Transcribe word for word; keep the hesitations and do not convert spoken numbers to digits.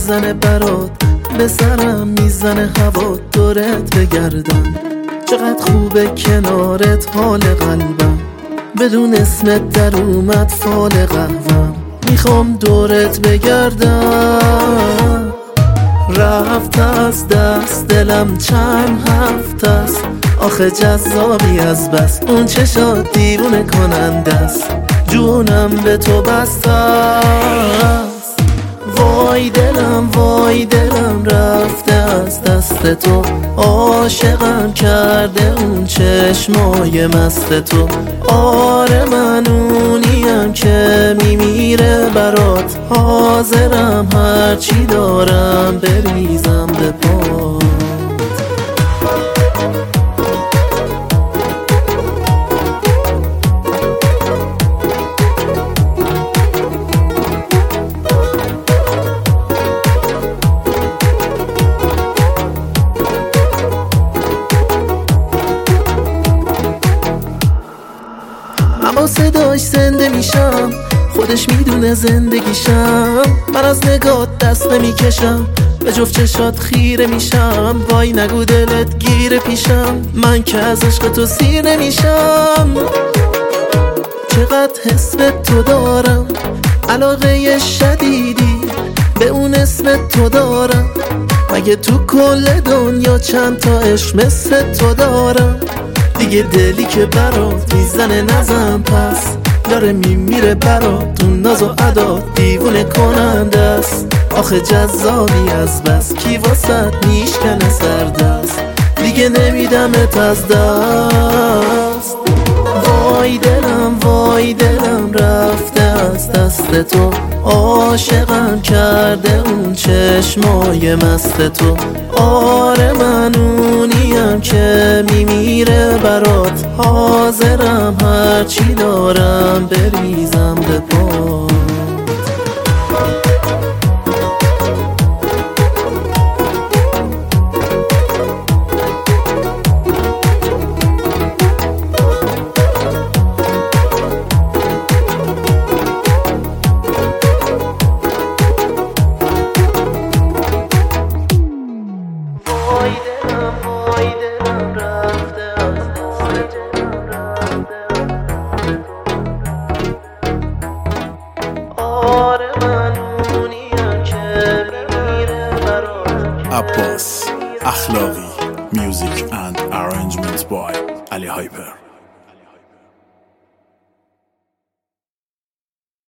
میزنه برات، به سرم میزنه هوا دورت بگردم. چقدر خوبه کنارت حال قلبم، بدون اسمت در اومد فال قهوم. میخوام دورت بگردم، رفت از دست دلم چند هفته است. آخه جذابی از بس، اون چشات دیوونه کننده است. جونم به تو بسته است. وای دلم وای دلم رفته از دست تو. عاشقم کرده اون چشمای مست تو. آره من اونیم که میمیره برات، حاضرم هرچی دارم بریزم به پات. من با صداش زنده میشم، خودش میدونه زندگیشم. من از نگات دست نمیکشم، به جفت چشات خیره میشم. وای نگو دلت گیره پیشم، من که از عشق تو سیر نمیشم. چقدر حس به تو دارم، علاقه شدیدی به اون اسم تو دارم. مگه تو کل دنیا چند تا عشق مثل تو دارم؟ دیگه دلی که برات میزنه نزن پس، داره میمیره برات اون ناز و ادا دیوونه کننده است. آخه جذابی از بس، کی واسط میشکنه سردست، دیگه نمیدمت از دست. وای دلم وای دلم رفته از دست تو. عاشقم کرده اون چشمای مست تو. آره من اونیم که میمیره برات، حاضرم هرچی دارم بریزم به پات. وای دلم وای دلم رفته از دست تو. آره من اونیم که میمیره برات. عباس اخلاقی. Music and arrangement by Ali Hyper.